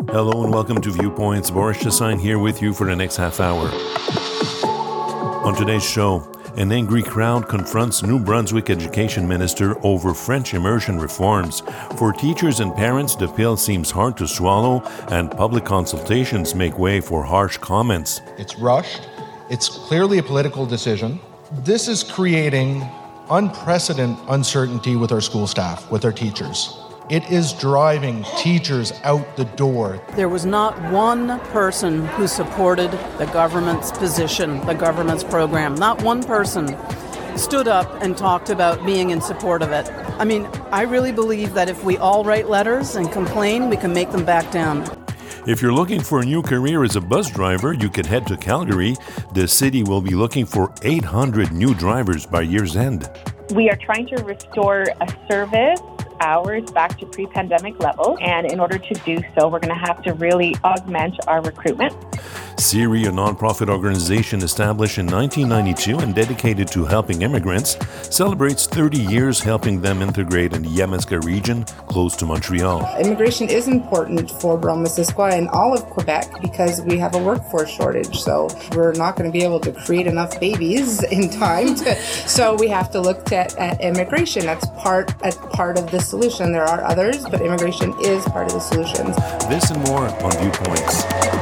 Hello and welcome to Viewpoints. Boris Chassagne here with you for the next half hour. On today's show, an angry crowd confronts New Brunswick Education Minister over French immersion reforms. For teachers and parents, the pill seems hard to swallow, and public consultations make way for harsh comments. It's rushed. It's clearly a political decision. This is creating unprecedented uncertainty with our school staff, with our teachers. It is driving teachers out the door. There was not one person who supported the government's position, the government's program. Not one person stood up and talked about being in support of it. I mean, I really believe that if we all write letters and complain, we can make them back down. If you're looking for a new career as a bus driver, you could head to Calgary. The city will be looking for 800 new drivers by year's end. We are trying to restore a service hours back to pre-pandemic levels, and in order to do so, we're going to have to really augment our recruitment. CIRI, a non-profit organization established in 1992 and dedicated to helping immigrants, celebrates 30 years helping them integrate in the Yamaska region close to Montreal. Immigration is important for Brome-Missisquoi and all of Quebec because we have a workforce shortage, so we're not going to be able to create enough babies in time. So we have to look at immigration. That's part of the solution. There are others, but immigration is part of the solutions. This and more on Viewpoints.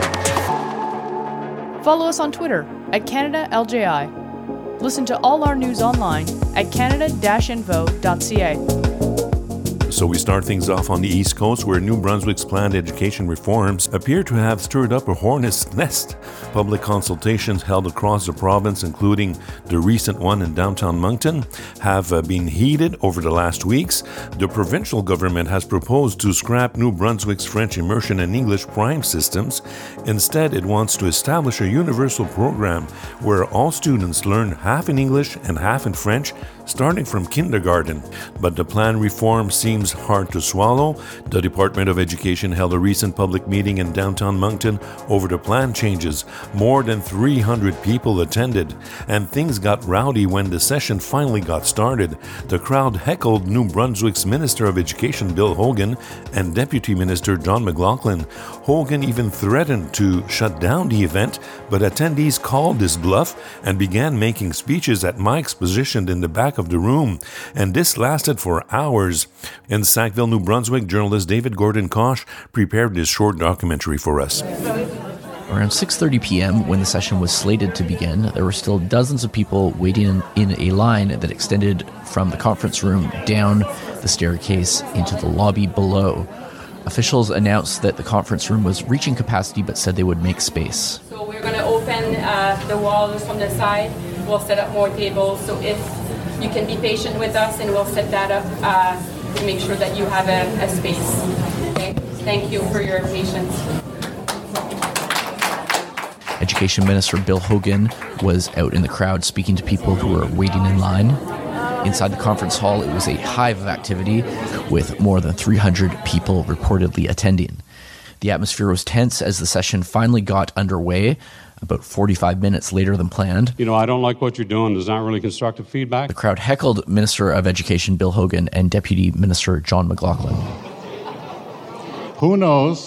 Follow us on Twitter at CanadaLJI. Listen to all our news online at canada-info.ca. So we start things off on the East Coast, where New Brunswick's planned education reforms appear to have stirred up a hornet's nest. Public consultations held across the province, including the recent one in downtown Moncton, have been heated over the last weeks. The provincial government has proposed to scrap New Brunswick's French immersion and English prime systems. Instead, it wants to establish a universal program where all students learn half in English and half in French, starting from kindergarten. But the planned reform seems hard to swallow. The Department of Education held a recent public meeting in downtown Moncton over the plan changes. More than 300 people attended, and things got rowdy when the session finally got started. The crowd heckled New Brunswick's Minister of Education Bill Hogan and Deputy Minister John McLaughlin. Hogan even threatened to shut down the event, but attendees called this bluff and began making speeches at mics positioned in the back of the room, and this lasted for hours. In Sackville, New Brunswick, journalist David Gordon-Koch prepared this short documentary for us. Around 6:30 p.m., when the session was slated to begin, there were still dozens of people waiting in a line that extended from the conference room down the staircase into the lobby below. Officials announced that the conference room was reaching capacity, but said they would make space. So we're going to open the walls from the side. We'll set up more tables. So if you can be patient with us, and we'll set that up to make sure that you have a space. Okay? Thank you for your patience. Education Minister Bill Hogan was out in the crowd speaking to people who were waiting in line. Inside the conference hall, it was a hive of activity with more than 300 people reportedly attending. The atmosphere was tense as the session finally got underway, about 45 minutes later than planned. I don't like what you're doing. There's not really constructive feedback. The crowd heckled Minister of Education Bill Hogan and Deputy Minister John McLaughlin. Who knows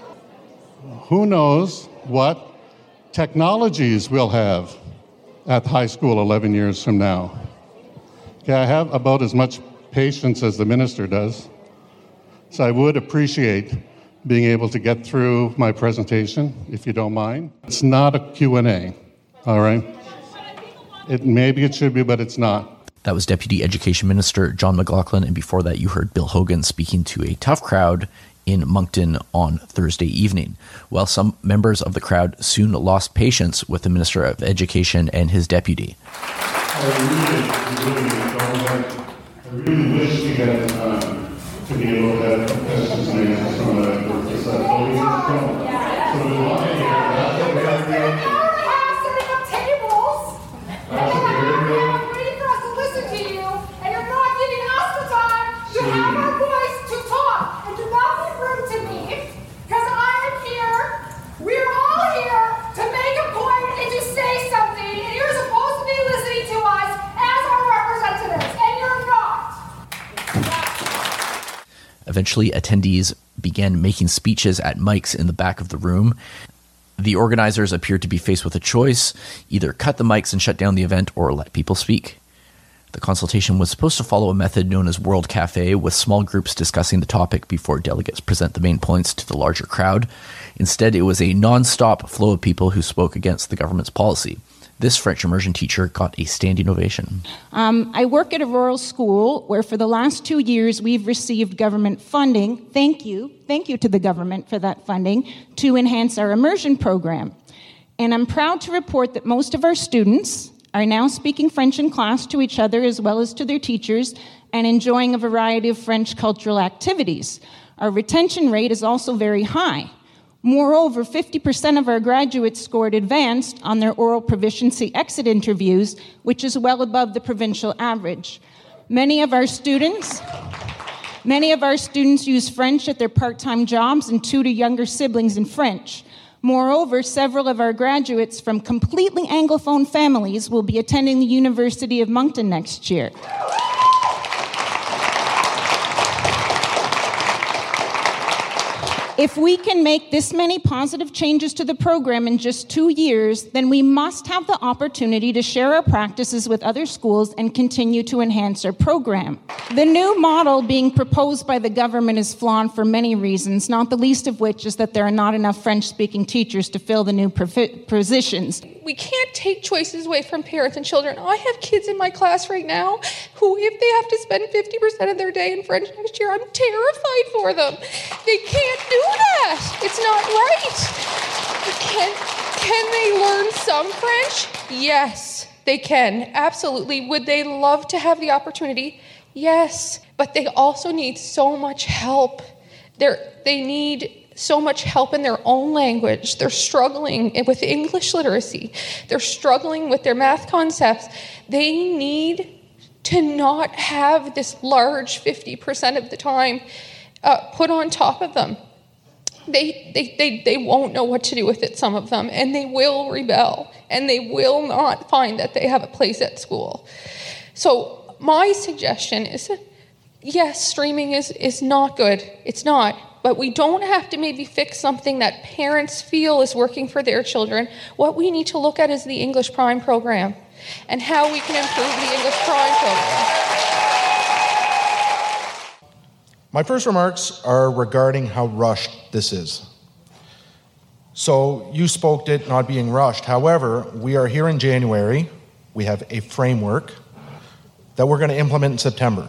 what technologies we'll have at high school 11 years from now. Okay, I have about as much patience as the minister does, so I would appreciate being able to get through my presentation, if you don't mind. It's not a Q&A, all right? Maybe it should be, but it's not. That was Deputy Education Minister John McLaughlin, and before that you heard Bill Hogan speaking to a tough crowd in Moncton on Thursday evening. Well, some members of the crowd soon lost patience with the Minister of Education and his deputy. I really wish to get to be able to have questions and answers from the podium. So we want to hear that. Setting up tables. And you're waiting for us to listen to you, and you're not giving us the time to have our voice to talk. And do not be rude to me, because I am here. We're all here to make a point and to say something. And you're supposed to be listening to us as our representatives, and you're not. Eventually, attendees began making speeches at mics in the back of the room. The organizers appeared to be faced with a choice: either cut the mics and shut down the event or let people speak. The consultation was supposed to follow a method known as World Cafe, with small groups discussing the topic before delegates present the main points to the larger crowd. Instead, it was a non-stop flow of people who spoke against the government's policy. This French immersion teacher got a standing ovation. I work at a rural school where for the last 2 years we've received government funding. Thank you to the government for that funding to enhance our immersion program. And I'm proud to report that most of our students are now speaking French in class to each other as well as to their teachers and enjoying a variety of French cultural activities. Our retention rate is also very high. Moreover, 50% of our graduates scored advanced on their oral proficiency exit interviews, which is well above the provincial average. Many of our students use French at their part-time jobs and tutor younger siblings in French. Moreover, several of our graduates from completely Anglophone families will be attending the University of Moncton next year. If we can make this many positive changes to the program in just 2 years, then we must have the opportunity to share our practices with other schools and continue to enhance our program. The new model being proposed by the government is flawed for many reasons, not the least of which is that there are not enough French-speaking teachers to fill the new positions. We can't take choices away from parents and children. I have kids in my class right now who, if they have to spend 50% of their day in French next year, I'm terrified for them. They can't do that. It's not right. Can they learn some French? Yes, they can. Absolutely. Would they love to have the opportunity? Yes. But they also need so much help. They need so much help in their own language. They're struggling with English literacy. They're struggling with their math concepts. They need to not have this large 50% of the time put on top of them. They won't know what to do with it, some of them, and they will rebel, and they will not find that they have a place at school. So my suggestion is, yes, streaming is not good. It's not. But we don't have to maybe fix something that parents feel is working for their children. What we need to look at is the English Prime program and how we can improve the English Prime program. My first remarks are regarding how rushed this is. So you spoke to it not being rushed. However, we are here in January. We have a framework that we're going to implement in September.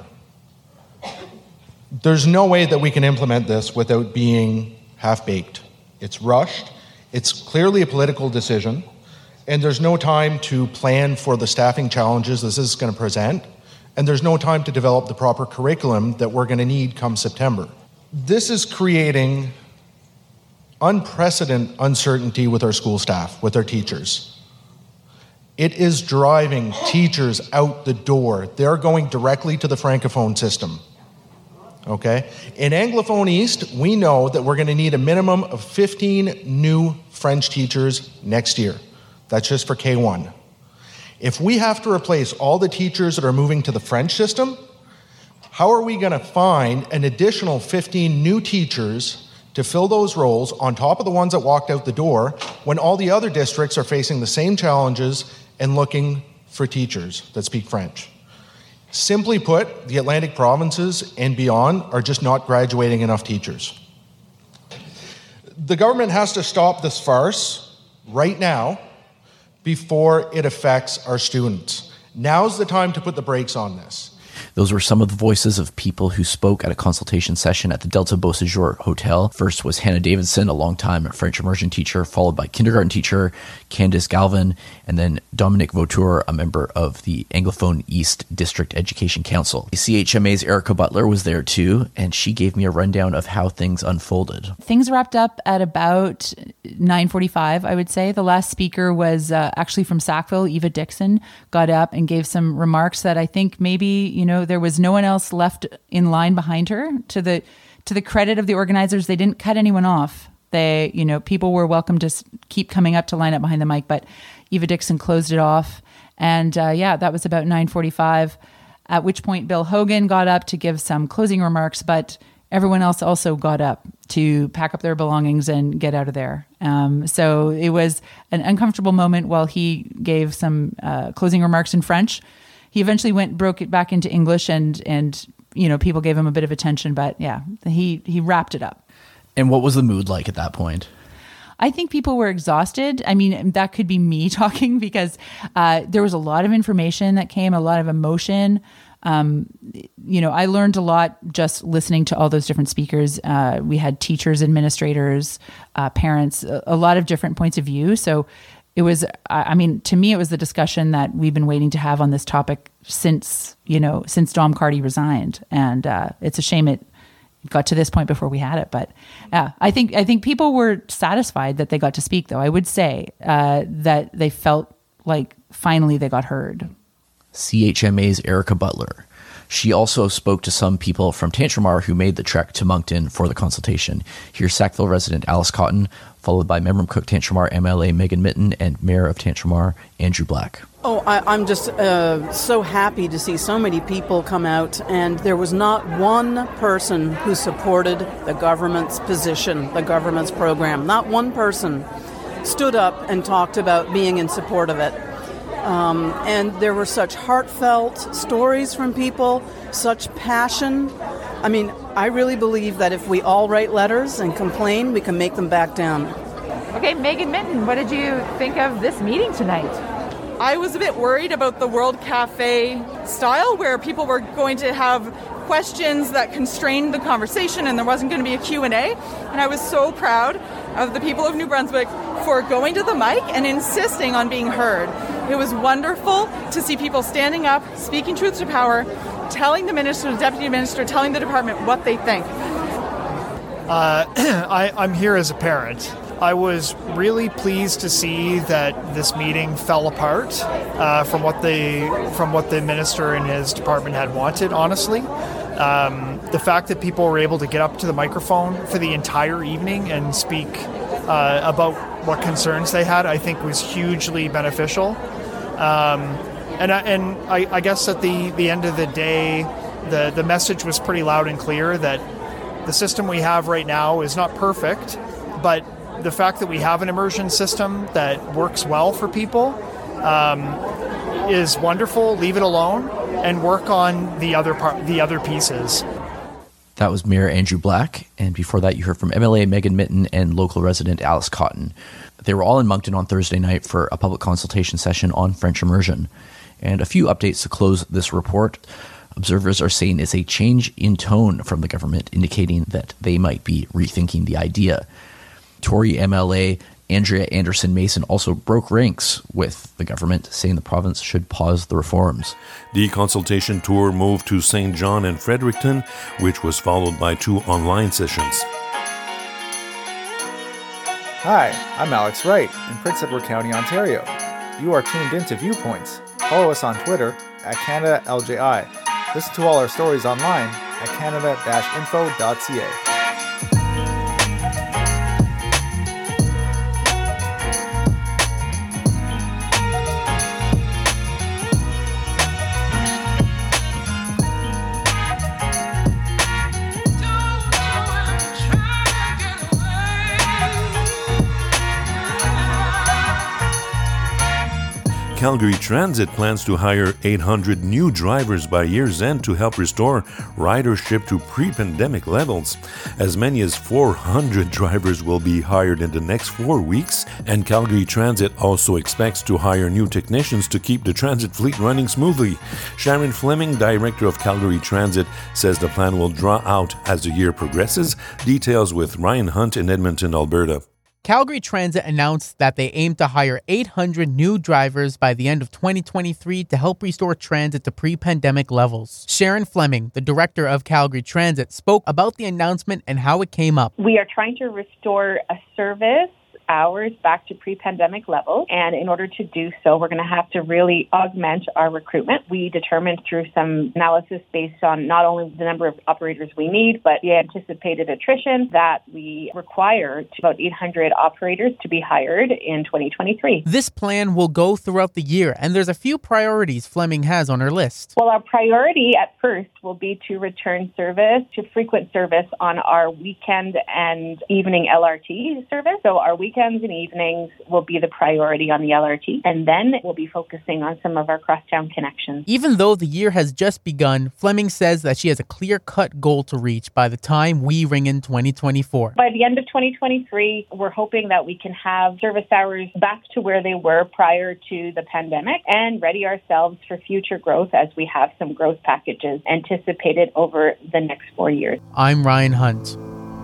There's no way that we can implement this without being half-baked. It's rushed, it's clearly a political decision, and there's no time to plan for the staffing challenges this is going to present, and there's no time to develop the proper curriculum that we're going to need come September. This is creating unprecedented uncertainty with our school staff, with our teachers. It is driving teachers out the door. They're going directly to the Francophone system. Okay? In Anglophone East, we know that we're going to need a minimum of 15 new French teachers next year. That's just for K1. If we have to replace all the teachers that are moving to the French system, how are we going to find an additional 15 new teachers to fill those roles on top of the ones that walked out the door when all the other districts are facing the same challenges and looking for teachers that speak French? Simply put, the Atlantic provinces and beyond are just not graduating enough teachers. The government has to stop this farce right now before it affects our students. Now's the time to put the brakes on this. Those were some of the voices of people who spoke at a consultation session at the Delta Beau Séjour Hotel. First was Hannah Davidson, a longtime French immersion teacher, followed by kindergarten teacher Candice Galvin, and then Dominic Vautour, a member of the Anglophone East District Education Council. CHMA's Erica Butler was there too, and she gave me a rundown of how things unfolded. Things wrapped up at about 9:45, I would say. The last speaker was actually from Sackville. Eva Dixon got up and gave some remarks that I think maybe, there was no one else left in line behind her. To the credit of the organizers, they didn't cut anyone off. They, people were welcome to keep coming up to line up behind the mic, but Eva Dixon closed it off. And that was about 9:45, at which point Bill Hogan got up to give some closing remarks, but everyone else also got up to pack up their belongings and get out of there. So it was an uncomfortable moment while he gave some closing remarks in French. He eventually broke it back into English, and people gave him a bit of attention, but yeah, he wrapped it up. And what was the mood like at that point? I think people were exhausted. I mean, that could be me talking because there was a lot of information that came, a lot of emotion. I learned a lot just listening to all those different speakers. We had teachers, administrators, parents, a lot of different points of view. So it was, to me, it was the discussion that we've been waiting to have on this topic since Dom Carty resigned. And it's a shame it got to this point before we had it. But I think people were satisfied that they got to speak, though. I would say that they felt like finally they got heard. CHMA's Erica Butler. She also spoke to some people from Tantramar who made the trek to Moncton for the consultation. Here's Sackville resident Alice Cotton, followed by Member Cook Tantramar MLA Megan Mitton and Mayor of Tantramar Andrew Black. I'm just so happy to see so many people come out, and there was not one person who supported the government's position, the government's program. Not one person stood up and talked about being in support of it. And there were such heartfelt stories from people, such passion. I mean, I really believe that if we all write letters and complain, we can make them back down. Okay, Megan Mitton, what did you think of this meeting tonight? I was a bit worried about the World Cafe style, where people were going to have questions that constrained the conversation and there wasn't going to be a Q&A. And I was so proud of the people of New Brunswick for going to the mic and insisting on being heard. It was wonderful to see people standing up, speaking truth to power, telling the minister, the deputy minister, telling the department what they think. I'm here as a parent. I was really pleased to see that this meeting fell apart from what the minister and his department had wanted, honestly. The fact that people were able to get up to the microphone for the entire evening and speak about what concerns they had, I think was hugely beneficial. And I guess at the end of the day, the message was pretty loud and clear that the system we have right now is not perfect, but the fact that we have an immersion system that works well for people is wonderful. Leave it alone and work on the other pieces. That was Mayor Andrew Black, and before that you heard from MLA Megan Mitton and local resident Alice Cotton. They were all in Moncton on Thursday night for a public consultation session on French immersion. And a few updates to close this report. Observers are saying it's a change in tone from the government, indicating that they might be rethinking the idea. Tory MLA Andrea Anderson-Mason also broke ranks with the government, saying the province should pause the reforms. The consultation tour moved to St. John and Fredericton, which was followed by 2 online sessions. Hi, I'm Alex Wright in Prince Edward County, Ontario. You are tuned into Viewpoints. Follow us on Twitter at CanadaLJI. Listen to all our stories online at canada-info.ca. Calgary Transit plans to hire 800 new drivers by year's end to help restore ridership to pre-pandemic levels. As many as 400 drivers will be hired in the next 4 weeks, and Calgary Transit also expects to hire new technicians to keep the transit fleet running smoothly. Sharon Fleming, director of Calgary Transit, says the plan will draw out as the year progresses. Details with Ryan Hunt in Edmonton, Alberta. Calgary Transit announced that they aim to hire 800 new drivers by the end of 2023 to help restore transit to pre-pandemic levels. Sharon Fleming, the director of Calgary Transit, spoke about the announcement and how it came up. We are trying to restore a service, hours back to pre-pandemic levels. And in order to do so, we're going to have to really augment our recruitment. We determined through some analysis based on not only the number of operators we need, but the anticipated attrition that we require about 800 operators to be hired in 2023. This plan will go throughout the year, and there's a few priorities Fleming has on her list. Well, our priority at first will be to return service to frequent service on our weekend and evening LRT service. So our weekends and evenings will be the priority on the LRT, and then we'll be focusing on some of our crosstown connections. Even though the year has just begun, Fleming says that she has a clear-cut goal to reach by the time we ring in 2024. By the end of 2023, we're hoping that we can have service hours back to where they were prior to the pandemic and ready ourselves for future growth as we have some growth packages anticipated over the next 4 years. I'm Ryan Hunt.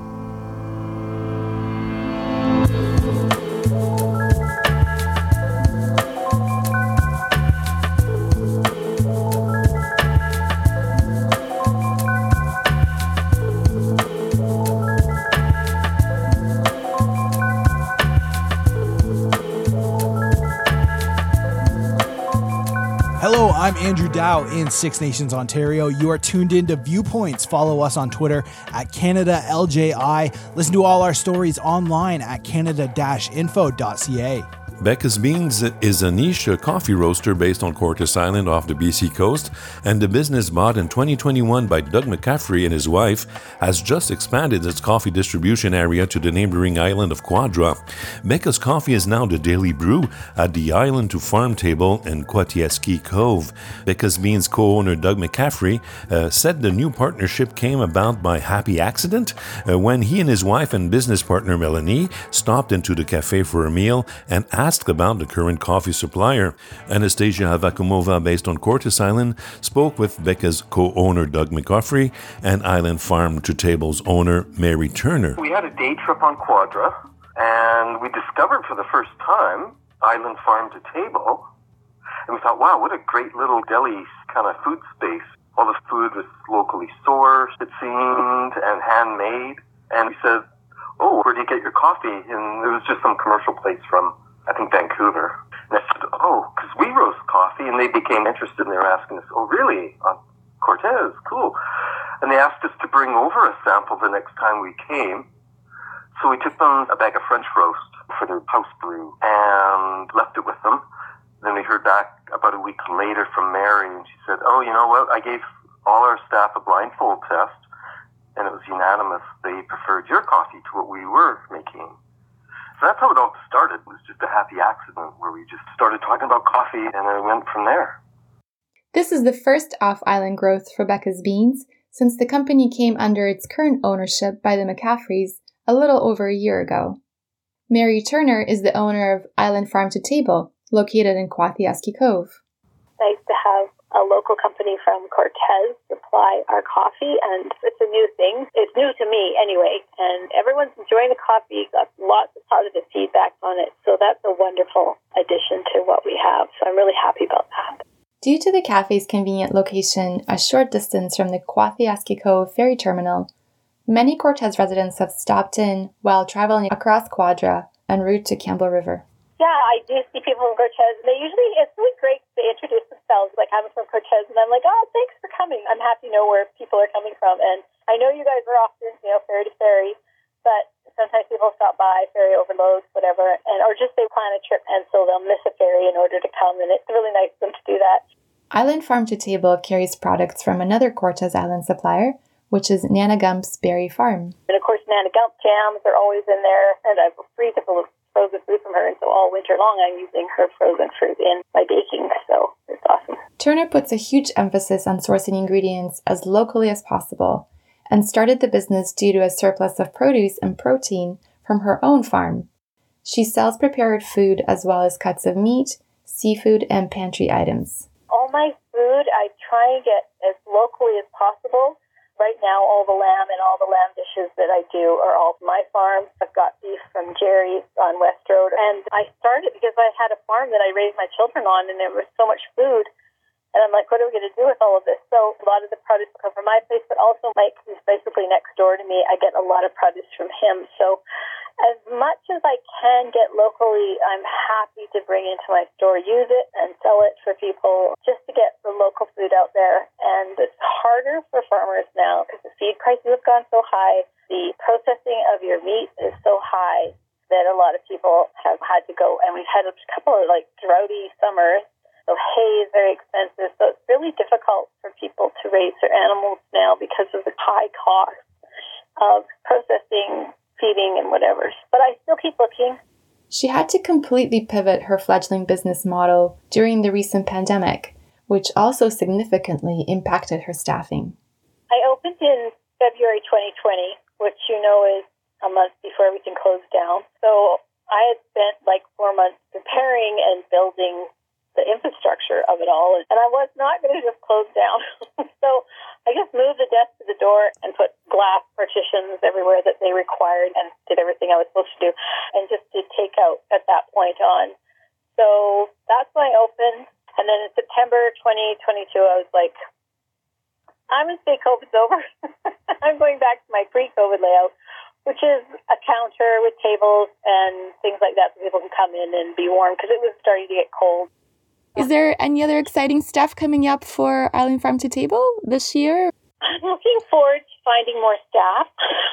Hello, I'm Andrew Dow in Six Nations, Ontario. You are tuned in to Viewpoints. Follow us on Twitter at CanadaLJI. Listen to all our stories online at canada-info.ca. Becca's Beans is a niche coffee roaster based on Cortes Island off the BC coast, and the business bought in 2021 by Doug McCaffrey and his wife has just expanded its coffee distribution area to the neighboring island of Quadra. Becca's Coffee is now the daily brew at the Island to Farm table in Kwatieski Cove. Becca's Beans co-owner Doug McCaffrey said the new partnership came about by happy accident when he and his wife and business partner Melanie stopped into the cafe for a meal and asked about the current coffee supplier. Anastasia Avakumova, based on Cortes Island, spoke with Becca's co-owner Doug McCaffrey and Island Farm to Table's owner Mary Turner. We had a day trip on Quadra, and we discovered for the first time Island Farm to Table, and we thought, wow, what a great little deli kind of food space. All the food was locally sourced, it seemed, and handmade. And we said, oh, where do you get your coffee? And it was just some commercial place from, I think, Vancouver. And I said, oh, because we roast coffee. And they became interested, and they were asking us, oh, really? On Cortes? Cool. And they asked us to bring over a sample the next time we came. So we took them a bag of French roast for their house brew and left it with them. Then we heard back about a week later from Mary, and she said, oh, you know what? I gave all our staff a blindfold test, and it was unanimous. They preferred your coffee to what we were making. So that's how it all started. It was just a happy accident where we just started talking about coffee, and it went from there. This is the first off-island growth for Becca's Beans since the company came under its current ownership by the McCaffreys a little over a year ago. Mary Turner is the owner of Island Farm to Table, located in Kwatieski Cove. Nice to have a local company from Cortes supply our coffee, and it's a new thing. It's new to me anyway, and everyone's enjoying the coffee, got lots of positive feedback on it, so that's a wonderful addition to what we have, so I'm really happy about that. Due to the cafe's convenient location, a short distance from the Kwatieski Cove ferry terminal, many Cortes residents have stopped in while traveling across Quadra en route to Campbell River. Yeah, I do see people from Cortes. It's really great. They introduce themselves, like, I'm from Cortes, and I'm like, oh, thanks for coming. I'm happy to know where people are coming from. And I know you guys are often, ferry to ferry, but sometimes people stop by, ferry overloads, whatever, or just they plan a trip, and so they'll miss a ferry in order to come, and it's really nice of them to do that. Island Farm to Table carries products from another Cortes Island supplier, which is Nana Gump's Berry Farm. And of course, Nana Gump jams are always in there, and I have a freezer full of frozen fruit from her, and so all winter long I'm using her frozen fruit in my baking, so it's awesome. Turner puts a huge emphasis on sourcing ingredients as locally as possible and started the business due to a surplus of produce and protein from her own farm. She sells prepared food as well as cuts of meat, seafood, and pantry items. All my food I try and get as locally as possible. Right now, all the lamb and all the lamb dishes that I do are all from my farm. I've got beef from Jerry's on West Road. And I started because I had a farm that I raised my children on, and there was so much food. And I'm like, what are we going to do with all of this? So a lot of the produce will come from my place, but also Mike, who's basically next door to me, I get a lot of produce from him. So as much as I can get locally, I'm happy to bring into my store, use it and sell it for people just to get the local food out there. And it's harder for farmers now because the feed prices have gone so high. The processing of your meat is so high that a lot of people have had to go. And we've had a couple of droughty summers. So hay is very expensive. So it's really difficult for people to raise their animals now because of the high cost of processing, feeding, and whatever. But I still keep looking. She had to completely pivot her fledgling business model during the recent pandemic, which also significantly impacted her staffing. I opened in February 2020, which is a month before everything closed down. So I had spent 4 months preparing and building the infrastructure of it all, and I was not going to just close down. So I just moved the desk to the door and put glass partitions everywhere that they required and did everything I was supposed to do and just did takeout at that point on. So that's when I opened. And then in September 2022, I was like, I'm going to say COVID's over. I'm going back to my pre-COVID layout, which is a counter with tables and things like that so people can come in and be warm because it was starting to get cold. Is there any other exciting stuff coming up for Island Farm to Table this year? I'm looking forward to finding more staff.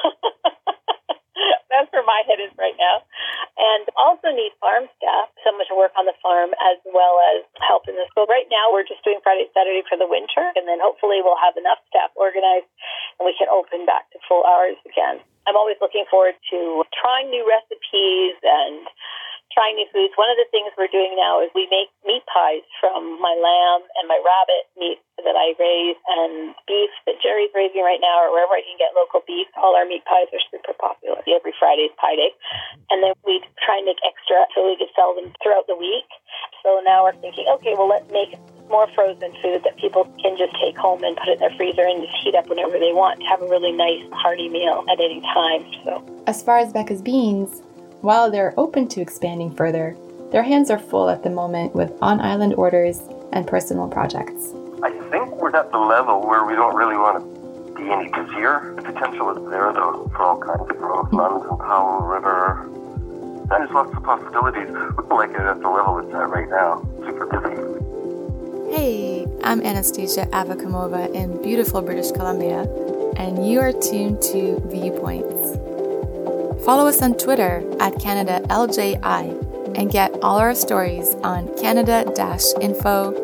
That's where my head is right now. And also need farm staff, someone to work on the farm as well as help in the school. Right now, we're just doing Friday, Saturday for the winter, and then hopefully we'll have enough staff organized and we can open back to full hours again. I'm always looking forward to trying new recipes and trying new foods. One of the things we're doing now is we make meat pies from my lamb and my rabbit meat that I raise and beef that Jerry's raising right now or wherever I can get local beef. All our meat pies are super popular. Every Friday is Pie Day. And then we try and make extra so we can sell them throughout the week. So now we're thinking, okay, well, let's make more frozen food that people can just take home and put it in their freezer and just heat up whenever they want to have a really nice, hearty meal at any time. So, as far as Becca's Beans, while they're open to expanding further, their hands are full at the moment with on-island orders and personal projects. I think we're at the level where we don't really want to be any busier. The potential is there, though, for all kinds of growth. London, Powell River, and there's lots of possibilities. We like it at the level it's at right now. Super busy. Hey, I'm Anastasia Avakamova in beautiful British Columbia, and you are tuned to Viewpoints. Follow us on Twitter at CanadaLJI and get all our stories on canada-info.ca.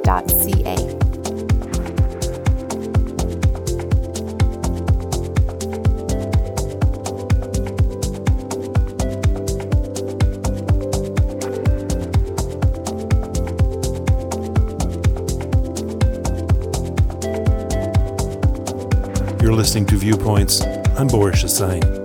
You're listening to Viewpoints. I'm Boris Chassagne.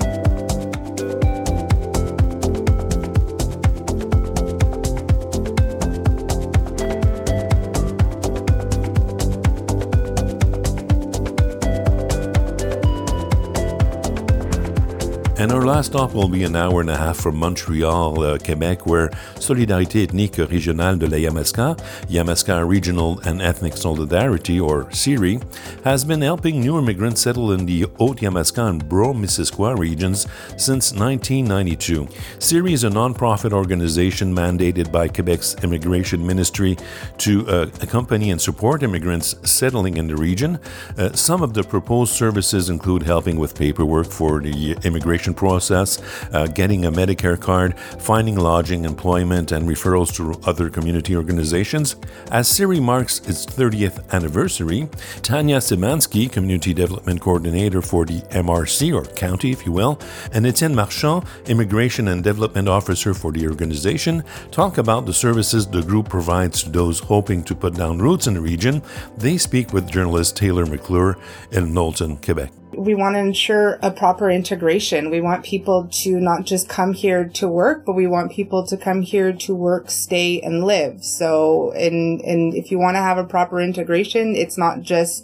And our last stop will be an hour and a half from Montreal, Quebec, where Solidarité Ethnique Régionale de la Yamaska Regional and Ethnic Solidarity, or SERI, has been helping new immigrants settle in the Haute-Yamaska and Brome-Missisquoi regions since 1992. SERI is a non-profit organization mandated by Quebec's Immigration Ministry to accompany and support immigrants settling in the region. Some of the proposed services include helping with paperwork for the immigration process, getting a Medicare card, finding lodging, employment, and referrals to other community organizations. As SERI marks its 30th anniversary, Tanya Simansky, Community Development Coordinator for the MRC, or county, if you will, and Etienne Marchand, Immigration and Development Officer for the organization, talk about the services the group provides to those hoping to put down roots in the region. They speak with journalist Taylor McClure in Knowlton, Quebec. We want to ensure a proper integration. We want people to not just come here to work, but we want people to come here to work, stay, and live. So, and if you want to have a proper integration, it's not just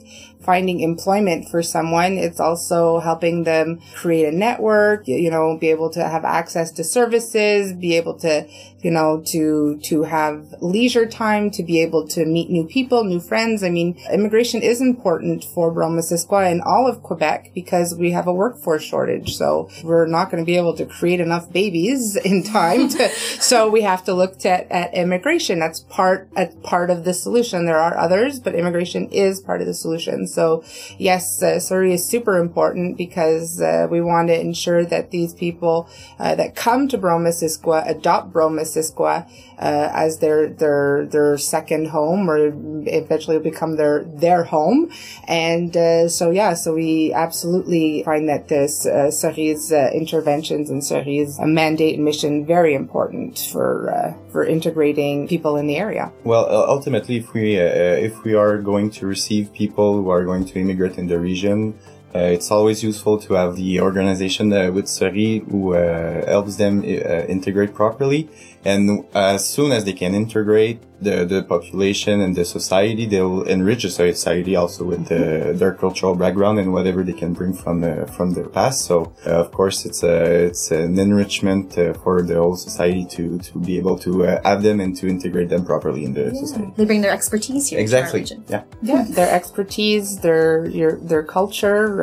finding employment for someone. It's also helping them create a network, be able to have access to services, be able to, to have leisure time, to be able to meet new people, new friends. I mean, immigration is important for Brome-Missisquoi and all of Quebec because we have a workforce shortage. So we're not going to be able to create enough babies in time so we have to look at immigration. That's part of the solution. There are others, but immigration is part of the solution. So yes, Surrey is super important because we want to ensure that these people that come to Brome-Missisquoi adopt Brome-Missisquoi as their second home, or eventually become their home. And so we absolutely find that Surrey's interventions and Surrey's mandate and mission very important for integrating people in the area. Well, ultimately, if we are going to receive people who are going to immigrate in the region, it's always useful to have the organization with Surrey who helps them integrate properly. And as soon as they can integrate the population and the society, they'll enrich the society also with their cultural background and whatever they can bring from their past. So, of course, it's an enrichment for the whole society to be able to have them and to integrate them properly in the society. They bring their expertise here. Exactly. To our region. Yeah, their expertise, their culture.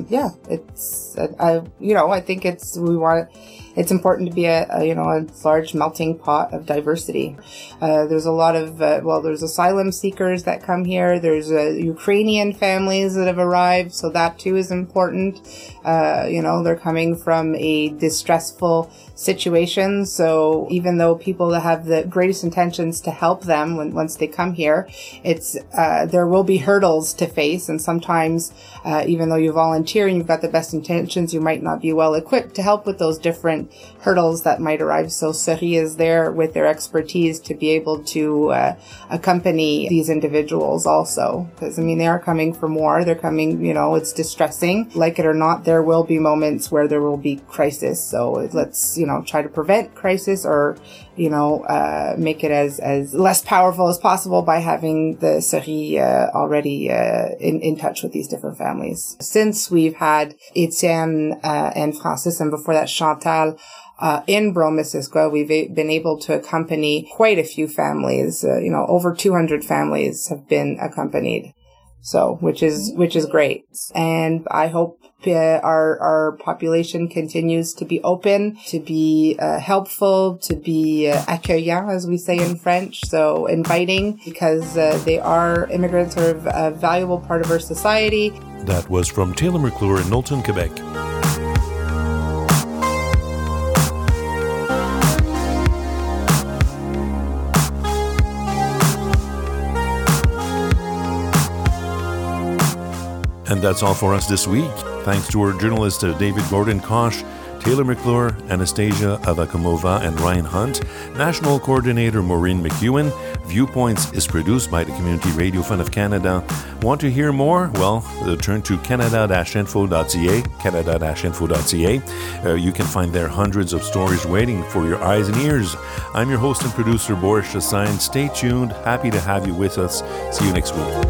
I think it's important to be a large melting pot of diversity. There's a lot of, there's asylum seekers that come here. There's Ukrainian families that have arrived, so that too is important. They're coming from a distressful situation, so even though people have the greatest intentions to help them once they come here, there will be hurdles to face, and sometimes even though you volunteer and you've got the best intentions, you might not be well equipped to help with those different hurdles that might arrive. So Surrey is there with their expertise to be able to accompany these individuals also. Because, they are coming for more. They're coming, it's distressing. Like it or not, there will be moments where there will be crisis. So let's, try to prevent crisis or, make it as less powerful as possible by having the Surrey already in touch with these different families. Since we've had Etienne and Francis, and before that Chantal, in Brome-Missisquoi, we've been able to accompany quite a few families. Over 200 families have been accompanied. So, which is great. And I hope our population continues to be open, to be helpful, to be accueillant, as we say in French. So inviting, because they are immigrants, are a valuable part of our society. That was from Taylor McClure in Knowlton, Quebec. And that's all for us this week. Thanks to our journalists David Gordon-Kosh, Taylor McClure, Anastasia Avakumova, and Ryan Hunt, National Coordinator Maureen McEwen. Viewpoints is produced by the Community Radio Fund of Canada. Want to hear more? Well, turn to canada-info.ca, canada-info.ca. You can find there hundreds of stories waiting for your eyes and ears. I'm your host and producer, Boris Chassagne. Stay tuned. Happy to have you with us. See you next week.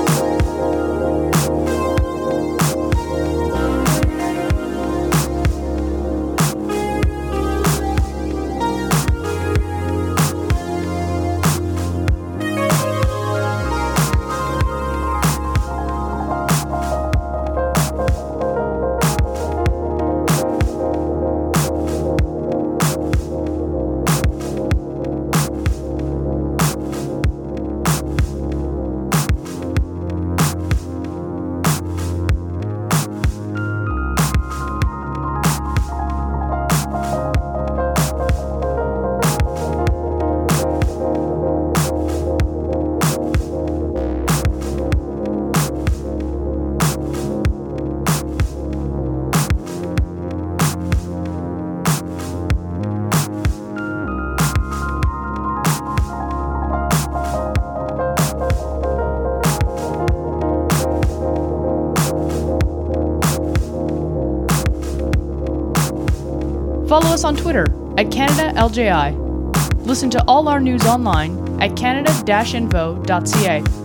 Follow us on Twitter at CanadaLJI. Listen to all our news online at canada-info.ca.